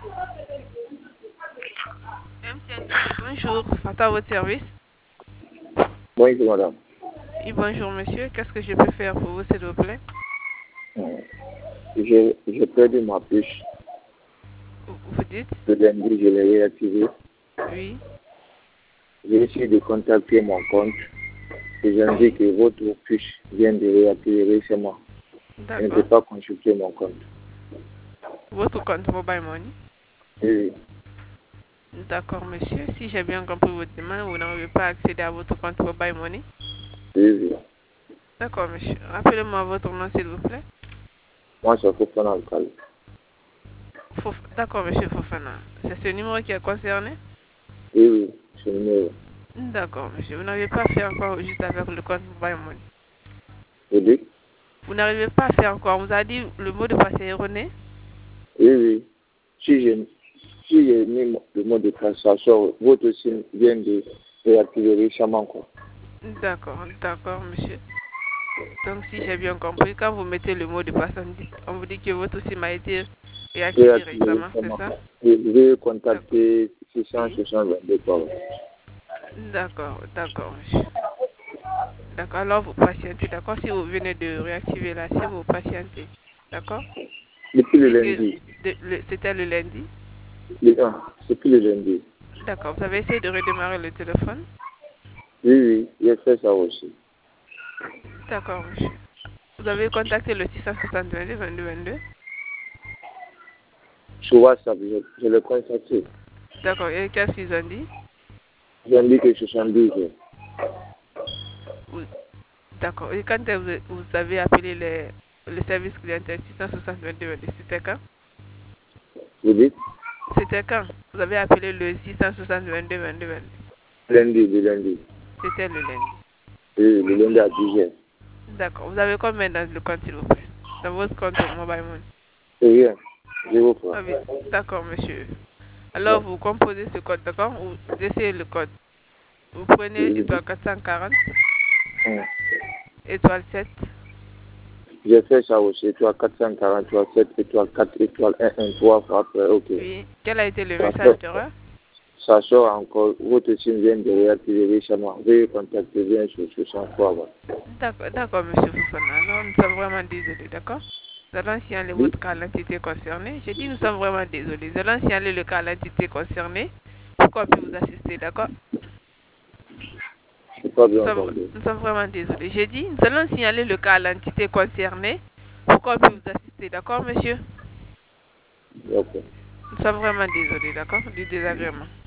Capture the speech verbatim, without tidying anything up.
M T N, bonjour, Fata à votre service. Bonjour madame. Oui, bonjour monsieur, qu'est-ce que je peux faire pour vous s'il vous plaît? J'ai j'ai perdu ma puce. Vous dites? Le lundi, je l'ai réactivé. Oui. J'ai essayé de contacter mon compte. Et j'ai dit que votre puce vient de réactiver récemment. Je ne peux pas consulter mon compte. Votre compte Mobile Money? Oui. D'accord, monsieur. Si j'ai bien compris votre demande, vous n'arrivez pas à accéder à votre compte Mobile Money? Oui, oui. D'accord, monsieur. Rappelez-moi votre nom, s'il vous plaît. Moi, c'est Fofana Alkali. Fof... D'accord, monsieur Fofana. C'est ce numéro qui est concerné? Oui, oui, c'est le numéro. D'accord, monsieur. Vous n'arrivez pas à faire encore juste avec le compte Mobile Money? Vous dites? Vous n'arrivez pas à faire encore. On vous a dit le mot de passe est erroné? Oui, oui. Si j'ai si j'ai mis le mot de passe, ça sort. Votre signe vient de réactiver récemment, quoi. D'accord, d'accord, monsieur. Donc, si j'ai bien compris, quand vous mettez le mot de passe, on, dit, on vous dit que votre SIM a été réactivé récemment, c'est ça? Et vous pouvez contacter six cent soixante-deux, pardon. D'accord, d'accord, monsieur. D'accord, alors vous patientez, d'accord? Si vous venez de réactiver la SIM, vous patientez, d'accord? Depuis le lundi. C'était le lundi? Depuis le lundi. D'accord, vous avez essayé de redémarrer le téléphone? Oui, oui, j'ai fait ça aussi. D'accord, monsieur. Vous avez contacté le six cent soixante-deux, vingt-deux, vingt-deux? Sur WhatsApp, je, je l'ai contacté. D'accord, et qu'est-ce qu'ils ont dit? Ils ont dit que soixante-douze heures. D'accord, et quand vous, vous avez appelé les, le service clientèle six cent soixante, vingt-deux, vingt-deux, c'était quand? Vous dites? C'était quand vous avez appelé le six cent soixante, vingt-deux, vingt-deux, vingt-deux? Lundi, le lundi. C'était le lundi. Oui, le lundi à dix heures. D'accord. Vous avez combien dans le compte, s'il vous plaît? Dans votre compte Mobile Money? Rien. Zéro franc. Ah oui. D'accord, monsieur. Alors, vous composez ce code, d'accord? Vous essayez le code. Vous prenez Oui. étoile quatre cent quarante, Hum. étoile sept. J'ai fait ça aussi. Étoile quatre cent quarante, étoile sept, étoile quatre, étoile un, un, trois, après, ok. Oui. Quel a été le Ça message sort, d'erreur? ça sort encore. Votre signe vient de réactiver récemment. Veuillez contacter bien sur soixante-trois. D'accord, d'accord, monsieur Fofana. Alors, nous sommes vraiment désolés, d'accord? Nous allons signaler votre cas à l'entité concernée. J'ai dit nous sommes vraiment désolés. Nous allons signaler le cas à l'entité concernée pour qu'on puisse vous assister, d'accord? Pas Nous bien sommes, entendu. nous sommes vraiment désolés. J'ai dit nous allons signaler le cas à l'entité concernée pour qu'on puisse vous assister, d'accord, monsieur? Ok. Nous sommes vraiment désolés, d'accord, du désagrément.